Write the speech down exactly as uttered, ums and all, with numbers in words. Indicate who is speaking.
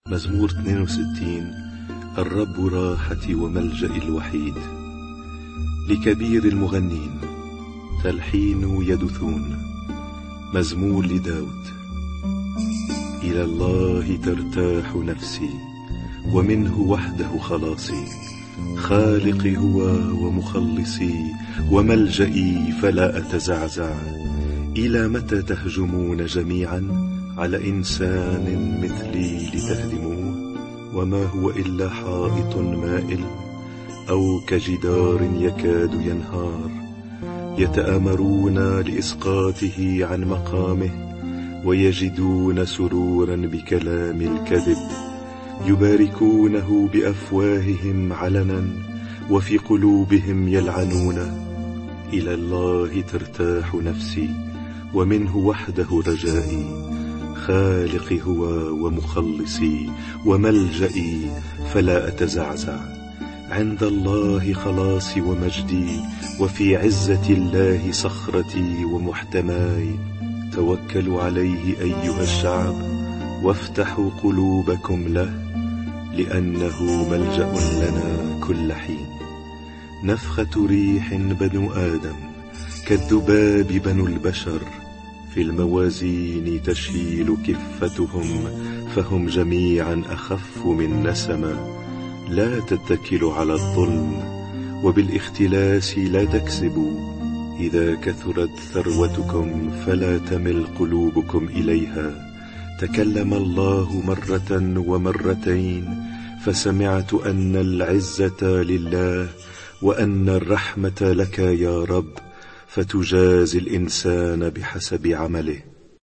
Speaker 1: مزمور اثنين وستين. الرب راحتي وملجئي الوحيد. لكبير المغنين تلحين يدثون. مزمور لداود. إلى الله ترتاح نفسي ومنه وحده خلاصي. خالقي هو ومخلصي وملجئي فلا أتزعزع. إلى متى تهجمون جميعا على إنسان مثلي لتهدموه؟ وما هو إلا حائط مائل أو كجدار يكاد ينهار. يتآمرون لإسقاطه عن مقامه ويجدون سرورا بكلام الكذب. يباركونه بأفواههم علنا وفي قلوبهم يلعنون. إلى الله ترتاح نفسي ومنه وحده رجائي. خالقي هو ومخلصي وملجئي فلا أتزعزع. عند الله خلاصي ومجدي وفي عزة الله صخرتي ومحتماي. توكلوا عليه أيها الشعب وافتحوا قلوبكم له لأنه ملجأ لنا كل حين. نفخة ريح بنو آدم كالذباب بنو البشر. في الموازين تشيل كفتهم فهم جميعا أخف من نسمة. لا تتكلوا على الظلم وبالاختلاس لا تكسبوا. إذا كثرت ثروتكم فلا تمل قلوبكم إليها. تكلم الله مرة ومرتين فسمعت أن العزة لله وأن الرحمة لك يا رب فتجازي الإنسان بحسب عمله.